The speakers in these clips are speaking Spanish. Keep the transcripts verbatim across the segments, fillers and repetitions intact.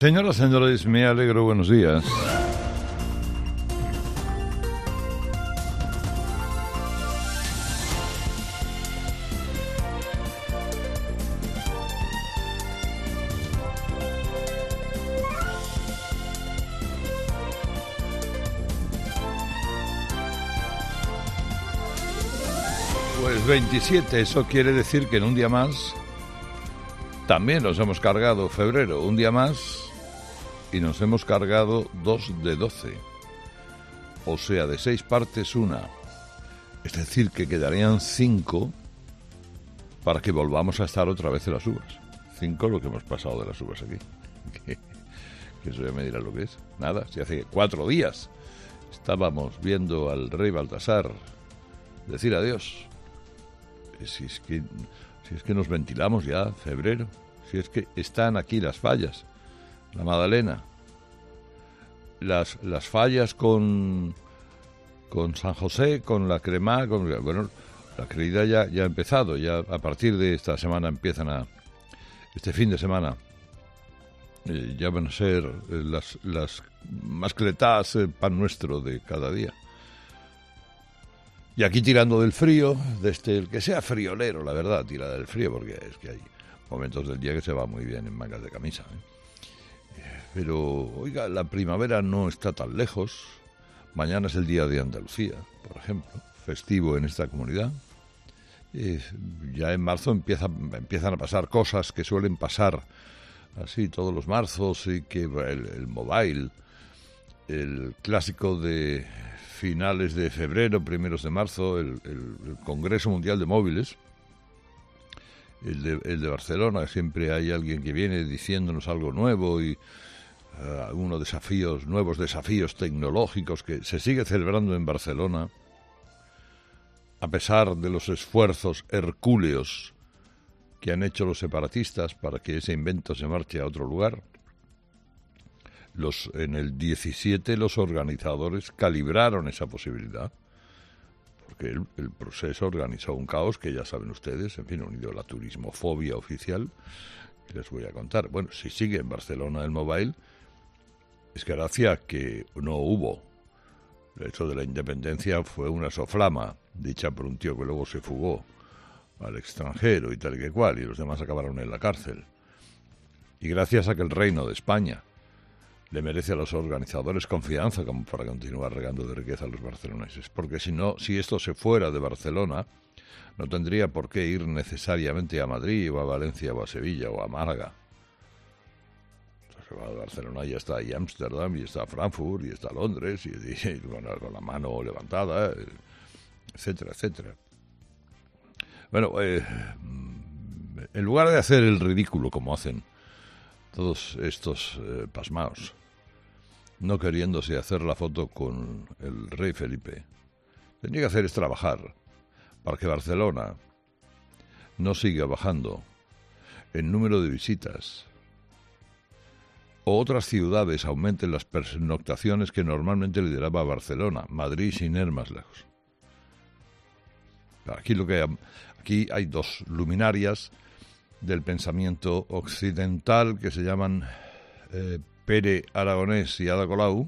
Señoras, señores, me alegro, buenos días. Pues veintisiete, eso quiere decir que en un día más también nos hemos cargado febrero, un día más, y nos hemos cargado dos de doce, o sea, de seis partes una, es decir, que quedarían cinco para que volvamos a estar otra vez en las uvas. Cinco lo que hemos pasado de las uvas aquí, que, que eso ya me dirá lo que es. Nada, si hace cuatro días estábamos viendo al rey Baltasar decir adiós. Si es que, si es que nos ventilamos ya, febrero, si es que están aquí las fallas, la Madalena, las, las fallas con, con San José, con la Cremá, con, bueno, la Crida ya, ya ha empezado, ya a partir de esta semana empiezan a, este fin de semana, eh, ya van a ser eh, las, las mascletás, el pan nuestro de cada día. Y aquí tirando del frío, desde el que sea friolero, la verdad, tira del frío, porque es que hay momentos del día que se va muy bien en mangas de camisa, ¿eh? Pero, oiga, la primavera no está tan lejos. Mañana es el Día de Andalucía, por ejemplo, festivo en esta comunidad. Eh, ya en marzo empieza, empiezan a pasar cosas que suelen pasar así todos los marzos, y que el, el mobile, el clásico de finales de febrero, primeros de marzo, el, el, el Congreso Mundial de Móviles, el de, el de Barcelona. Siempre hay alguien que viene diciéndonos algo nuevo y uh, algunos desafíos, nuevos desafíos tecnológicos que se sigue celebrando en Barcelona, a pesar de los esfuerzos hercúleos que han hecho los separatistas para que ese invento se marche a otro lugar. Los, en el diecisiete los organizadores calibraron esa posibilidad, porque el, el proceso organizó un caos que ya saben ustedes, en fin, unido a la turismofobia oficial, que les voy a contar. Bueno, si sigue en Barcelona el mobile, es que gracias que no hubo. El hecho de la independencia fue una soflama, dicha por un tío que luego se fugó al extranjero y tal y que cual, y los demás acabaron en la cárcel. Y gracias a que el Reino de España le merece a los organizadores confianza como para continuar regando de riqueza a los barceloneses. Porque si no, si esto se fuera de Barcelona, no tendría por qué ir necesariamente a Madrid o a Valencia o a Sevilla o a Málaga. Se va de Barcelona, ya está ahí Ámsterdam, y está Frankfurt, y está Londres, y, y con, la, con la mano levantada, etcétera, etcétera. Bueno, eh, en lugar de hacer el ridículo como hacen todos estos eh, pasmaos, no queriéndose hacer la foto con el rey Felipe, tendría que hacer es trabajar para que Barcelona no siga bajando en número de visitas, o otras ciudades aumenten las pernoctaciones que normalmente lideraba Barcelona, Madrid sin ir más lejos. Aquí, lo que hay, aquí hay dos luminarias del pensamiento occidental que se llaman eh, Pere Aragonés y Ada Colau,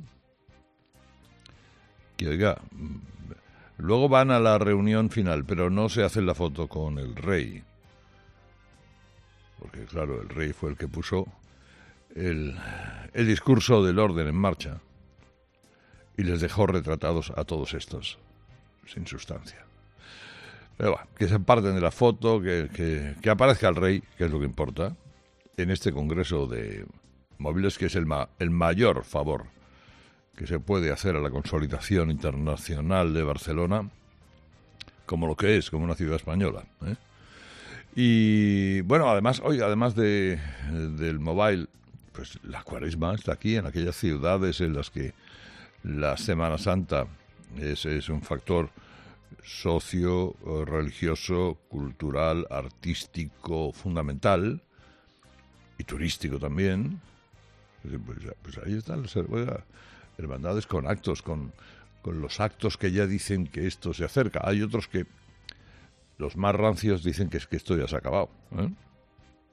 que, oiga, luego van a la reunión final, pero no se hacen la foto con el rey, porque claro, el rey fue el que puso el, el discurso del orden en marcha y les dejó retratados a todos estos sin sustancia. Pero bueno, que se aparten de la foto, que, que, que aparezca el rey, que es lo que importa, en este congreso de móviles, que es el, ma, el mayor favor que se puede hacer a la consolidación internacional de Barcelona, como lo que es, como una ciudad española, ¿eh? Y bueno, además, oiga, además de, del mobile, pues la Cuaresma está aquí, en aquellas ciudades en las que la Semana Santa es, es un factor socio, religioso, cultural, artístico, fundamental y turístico también. Pues, pues ahí están las hermandades con actos, con, con los actos que ya dicen que esto se acerca. Hay otros que, los más rancios, dicen que es que esto ya se ha acabado, ¿eh?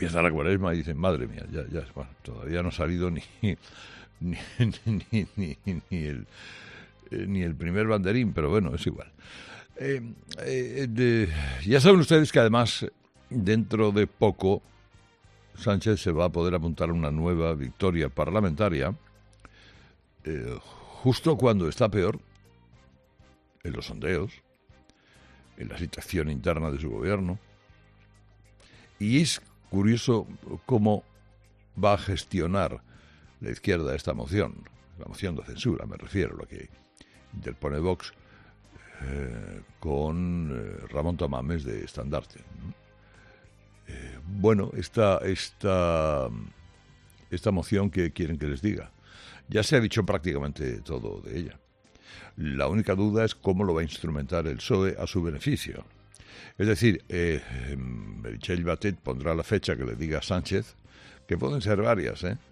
empieza la Cuaresma y dicen, madre mía, ya, ya, bueno, todavía no ha salido ni, ni, ni, ni, ni, ni el, eh, ni el primer banderín, pero bueno, es igual. Eh, eh, de, ya saben ustedes que además, dentro de poco, Sánchez se va a poder apuntar a una nueva victoria parlamentaria, eh, justo cuando está peor en los sondeos, en la situación interna de su gobierno. Y es curioso cómo va a gestionar la izquierda esta moción, la moción de censura, me refiero, la que interpone Vox, eh, con eh, Ramón Tamames de Estandarte, ¿no? Eh, bueno, esta, esta, esta moción, ¿qué quieren que les diga? Ya se ha dicho prácticamente todo de ella. La única duda es cómo lo va a instrumentar el P S O E a su beneficio. Es decir, eh, Meritxell Batet pondrá la fecha que le diga a Sánchez, que pueden ser varias, ¿eh?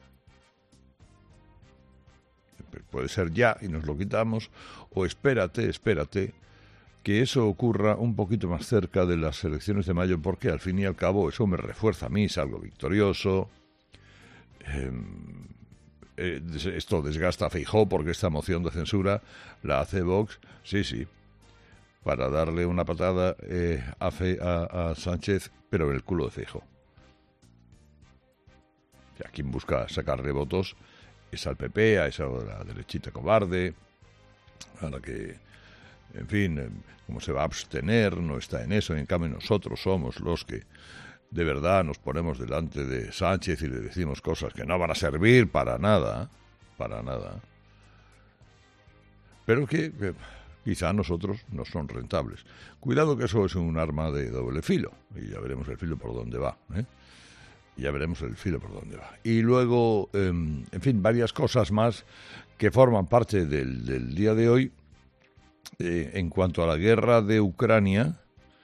Puede ser ya y nos lo quitamos, o espérate, espérate, que eso ocurra un poquito más cerca de las elecciones de mayo, porque al fin y al cabo eso me refuerza a mí, salgo victorioso. Eh, eh, esto desgasta a Feijóo, porque esta moción de censura la hace Vox, sí, sí, para darle una patada eh, a, Fe, a, a Sánchez, pero en el culo de Feijóo. O sea, quien busca sacarle votos es al P P, a esa la derechita cobarde, a la que, en fin, como se va a abstener, no está en eso, y en cambio nosotros somos los que de verdad nos ponemos delante de Sánchez y le decimos cosas que no van a servir para nada, para nada, pero que, que quizá a nosotros no son rentables. Cuidado que eso es un arma de doble filo, y ya veremos el filo por dónde va, ¿eh? Ya veremos el filo por dónde va. Y luego, eh, en fin, varias cosas más que forman parte del, del día de hoy. Eh, en cuanto a la guerra de Ucrania,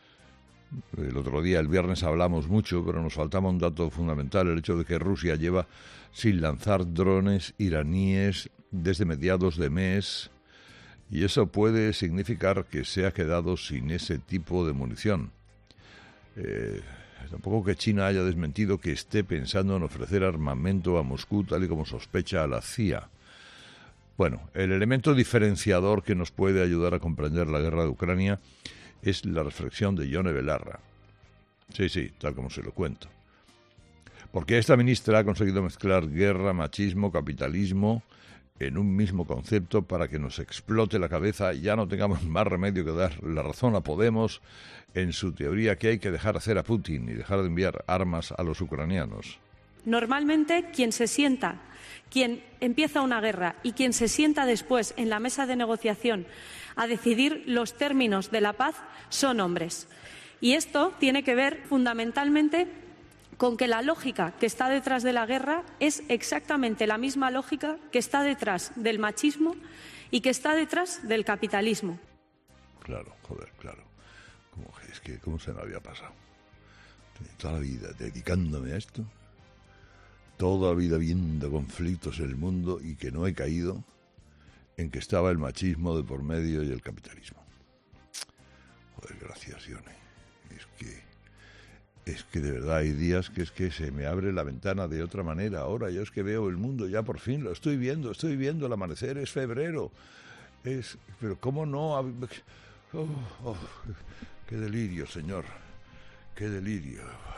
el otro día, el viernes, hablamos mucho, pero nos faltaba un dato fundamental, el hecho de que Rusia lleva sin lanzar drones iraníes desde mediados de mes, y eso puede significar que se ha quedado sin ese tipo de munición. Eh, tampoco que China haya desmentido que esté pensando en ofrecer armamento a Moscú, tal y como sospecha a la C I A. Bueno, el elemento diferenciador que nos puede ayudar a comprender la guerra de Ucrania es la reflexión de Yone Belarra. Sí, sí, tal como se lo cuento. Porque esta ministra ha conseguido mezclar guerra, machismo, capitalismo en un mismo concepto para que nos explote la cabeza y ya no tengamos más remedio que dar la razón a Podemos en su teoría que hay que dejar hacer a Putin y dejar de enviar armas a los ucranianos. Normalmente quien se sienta, quien empieza una guerra y quien se sienta después en la mesa de negociación a decidir los términos de la paz son hombres. Y esto tiene que ver fundamentalmente con que la lógica que está detrás de la guerra es exactamente la misma lógica que está detrás del machismo y que está detrás del capitalismo. Claro, joder, claro. ¿Cómo, es que, ¿Cómo se me había pasado? Toda la vida dedicándome a esto, toda la vida viendo conflictos en el mundo y que no he caído en que estaba el machismo de por medio y el capitalismo. Joder, gracias, Yone. Es que... Es que de verdad hay días que es que se me abre la ventana de otra manera. Ahora yo es que veo el mundo, ya por fin lo estoy viendo, estoy viendo el amanecer, es febrero. Es, pero cómo no... Oh, oh, qué delirio, señor. Qué delirio.